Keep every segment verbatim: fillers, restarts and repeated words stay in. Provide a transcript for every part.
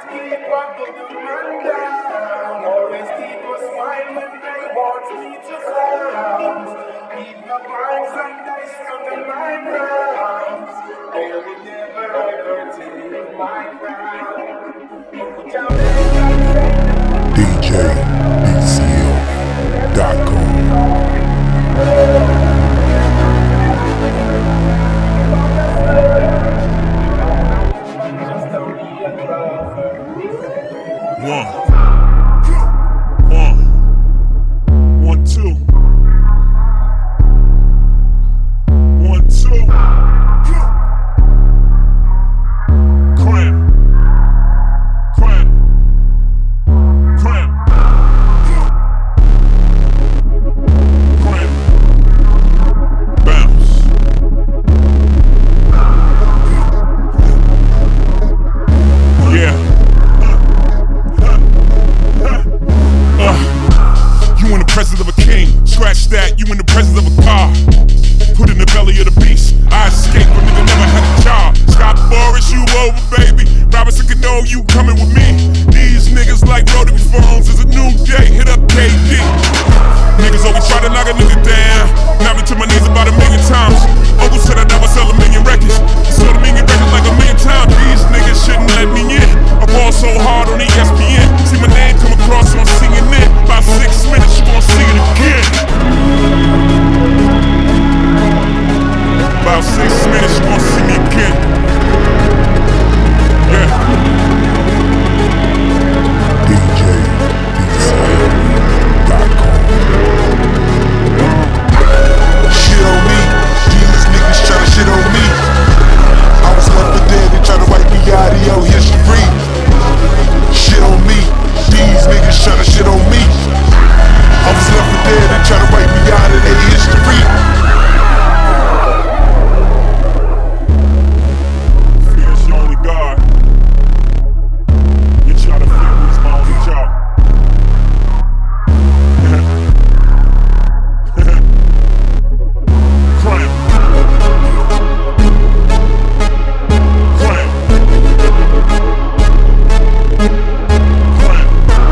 keep up with the man down. Always keep a smile when they want me to frown. Keep the vibes and dice on the my grounds. They will never ever take my crown. Put down D J B C L dot com. One, one, one, two, one, two, cramp, cramp, cramp, cramp, bounce. Yeah. You in the presence of a king, scratch that, you in the presence of a car. Put in the belly of the beast, I escape, but nigga never had a job. Scott Forrest, you over, baby. Robinson Cano, you coming with me. These niggas like rotary phones, it's a new day, hit up K D. Niggas always try to knock a nigga down, knock me to my knees about a million times. Uncle said I'd never sell a million records, sold a million records like a million times. These niggas shouldn't let me in, I ball so hard on E S P N. See my name come across on C N N. About six minutes, you gon' see it again. About six minutes, you gon' see me again. Yeah. D J B C L dot com. Shit on me, these niggas tryna shit on me. I was left for dead, they tryna wipe me out of your history. Shit on me, these niggas tryna shit on me. I was left for dead, they tryna wipe me out of their history. Fear's your only God. You try to fear me, it's my only job. Cramp. Cramp. Cramp.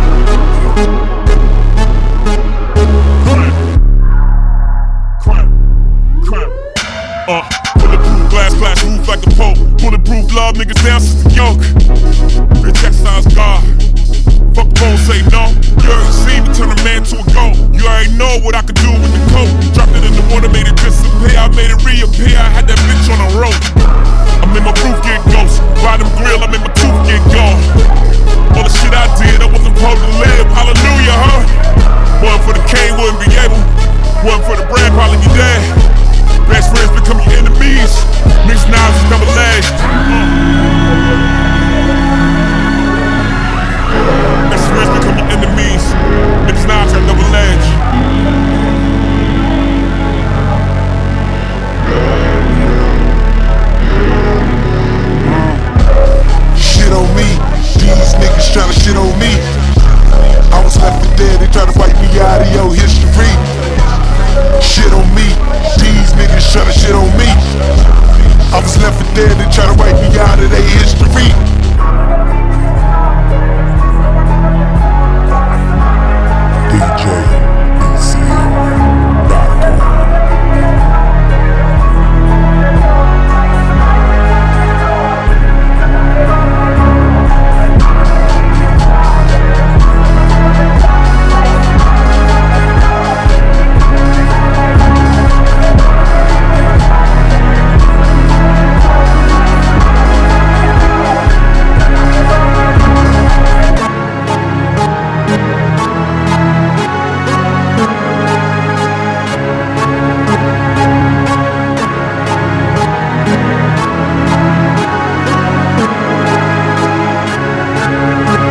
Cramp. Cramp. Cramp. Uh, bulletproof glass, glass roof like the Pope. Bulletproof love niggas down since the yoke. Bitch exercise God. Fuck phone, say no. You already seen me turn a man to a goat. You already know what I could do with the coat. Dropped it in the water, made it disappear. I made it reappear. I had that bitch on a rope. I made my roof get ghost. By them grill, I made my tooth get gone. All the shit I did, I wasn't supposed to live. Hallelujah, huh? One for the king, wouldn't be able. One for the bread, probably be dead. Best friends become your enemies. Mixed knives is double edged. Best friends become your enemies. Mixed knives are double edged. Shit on me, these niggas tryna shit on me. I was left for dead, they tryna wipe me out of your history. Shit on me, these niggas tryna shit on me. I was left for dead, they tryna wipe me out of their history.